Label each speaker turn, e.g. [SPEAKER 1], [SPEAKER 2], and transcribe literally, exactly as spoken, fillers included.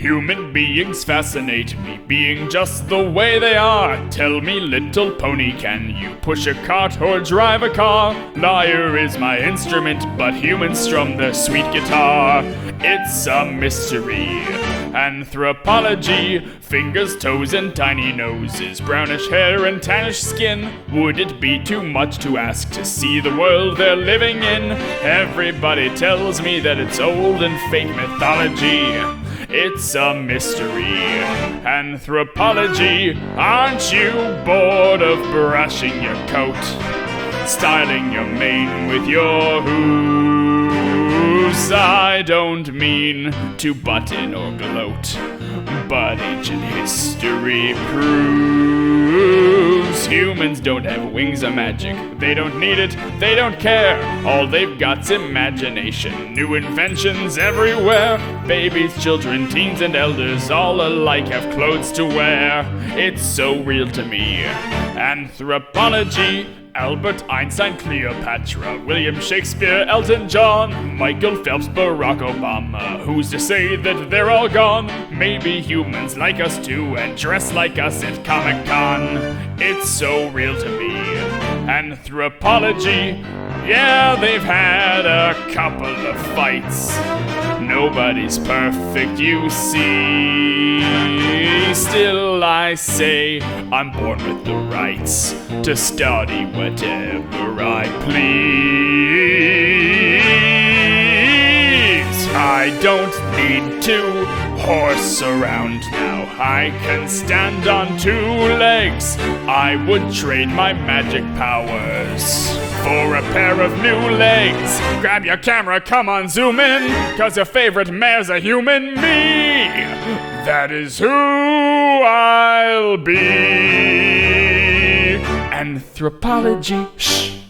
[SPEAKER 1] Human beings fascinate me, being just the way they are. Tell me, little pony, can you push a cart or drive a car? Lyre is my instrument, but humans strum the sweet guitar. It's a mystery. Anthropology, fingers, toes, and tiny noses, brownish hair and tannish skin. Would it be too much to ask to see the world they're living in? Everybody tells me that it's old and fake mythology. It's a mystery. Anthropology, aren't you bored of brushing your coat, styling your mane with your hooves? I don't mean to button or gloat, but ancient history proves humans don't have wings or magic. They don't need it, they don't care. All they've got's imagination. New inventions everywhere. Babies, children, teens, and elders all alike have clothes to wear. It's so real to me. Anthropology, Albert Einstein, Cleopatra, William Shakespeare, Elton John, Michael Phelps, Barack Obama. Who's to say that they're all gone? Maybe humans like us too and dress like us at Comic-Con. It's so real to me. Anthropology, yeah, they've had a couple of fights. Nobody's perfect, you see. Still I say I'm born with the rights to study whatever I please. I don't need to horse around now. I can stand on two legs. I would trade my magic powers for a pair of new legs. Grab your camera, come on, zoom in, 'cause your favorite mare's a human, me. That is who I'll be. Anthropology, shh.